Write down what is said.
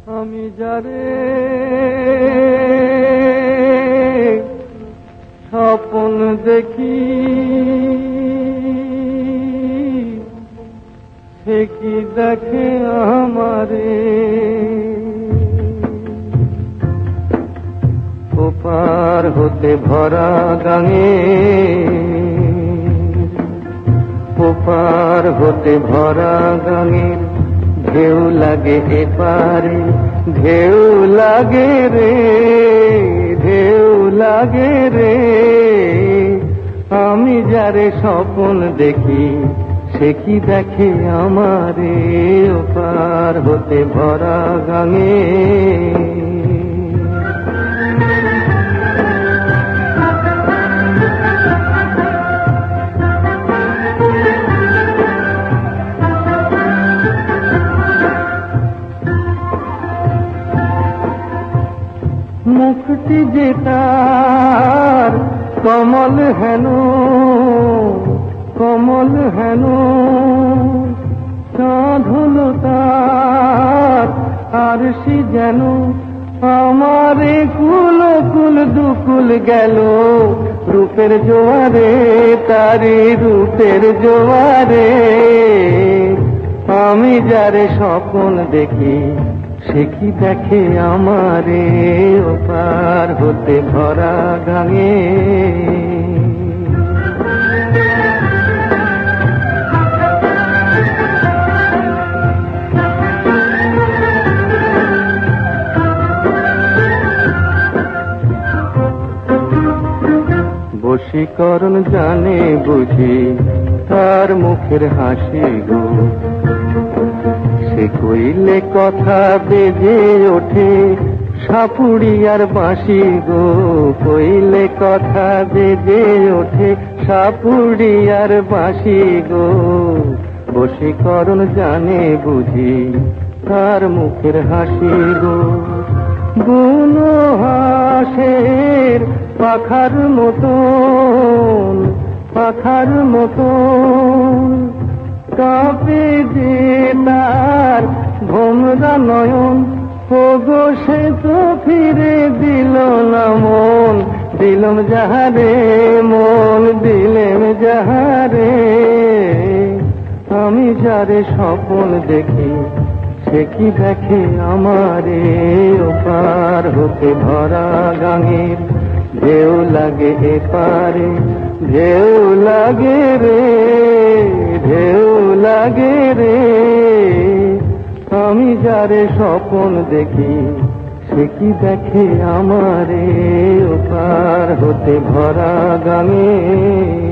আমি যারে স্বপ্ন দেখি সে কি দেখে আমারে, ওপার হতে ভরা গাঙে, ওপার হতে ভরা গাঙের ঢেউ লাগে এপারে, ঢেউ লাগে রে, ঢেউ লাগে রে। আমি যারে স্বপ্ন দেখি সে কি দেখে আমারে, ওপার হতে ভরা গাঙে। মুখটি যে তার কমল হেন, কমল হেন, চাঁদ হলো তার আরশি যেন, আমারে কুল কুল দুকুল গেল রূপের জোয়ারে, তারি রূপের জোয়ারে। আমি যারে স্বপ্ন দেখি সে কি দেখে আমারে, ওপার হতে ভরা গাঙে। বশীকরণ জানে বুঝি তার মুখের হাসি গো, সে কইলে কথা বেজে ওঠে সাপুড়ি আর বাঁশি গো, কইলে কথা বেজে ওঠে সাপুড়ি আর বাঁশি গো। বশীকরণ জানে বুঝি তার মুখের হাসি গো, বুনো হাসের পাখার মতন, পাখার মতন কাঁপে যে তার ভোমরা নয়ন, ওগো সে তো ফিরে দিল না মন, দিলম যাহারে মন, দিলেম যাহারে। আমি যারে স্বপ্ন দেখি সে কি দেখে আমারে, ওপার হতে ভরা গাঙের ঢেউ লাগে এপারে, ঢেউ লাগে রে, ঢেউ লাগে রে। আমি যারে স্বপ্ন দেখি সে কি দেখে আমারে, ওপার হতে ভরা গাঙে।